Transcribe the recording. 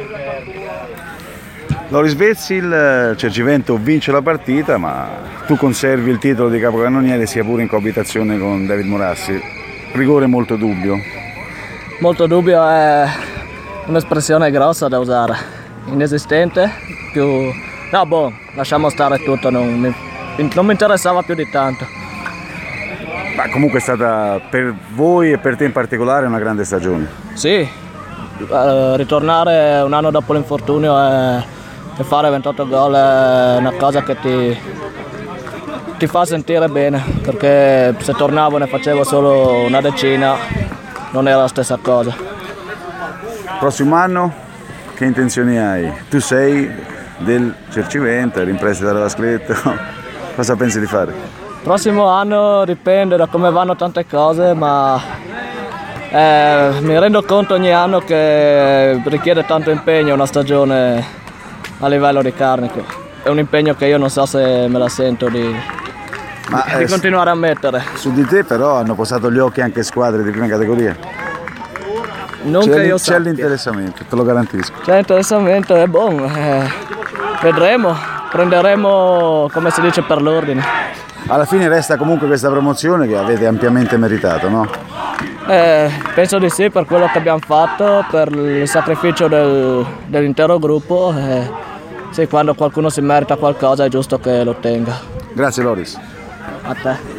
Loris Vezzi, il Cercivento vince la partita, ma tu conservi il titolo di capocannoniere sia pure in coabitazione con David Morassi. Rigore molto dubbio. Molto dubbio è un'espressione grossa da usare, inesistente, più... No, lasciamo stare tutto, non mi interessava più di tanto. Ma comunque è stata per voi e per te in particolare una grande stagione. Sì, ritornare un anno dopo l'infortunio e fare 28 gol è una cosa che ti fa sentire bene, perché se tornavo ne facevo solo una decina, non era la stessa cosa. Prossimo anno che intenzioni hai? Tu sei del Cercivento, eri in prestito dalla Scletto, cosa pensi di fare? Prossimo anno dipende da come vanno tante cose, ma mi rendo conto ogni anno che richiede tanto impegno una stagione a livello di Carnico. È un impegno che io non so se me la sento di continuare a mettere. Su di te però hanno posato gli occhi anche squadre di prima categoria. C'è l'interessamento, te lo garantisco. C'è l'interessamento, è buono. Vedremo, prenderemo come si dice per l'ordine. Alla fine resta comunque questa promozione che avete ampiamente meritato, no? Penso di sì, per quello che abbiamo fatto, per il sacrificio dell'intero gruppo. Sì, quando qualcuno si merita qualcosa è giusto che lo ottenga. Grazie Loris. A te.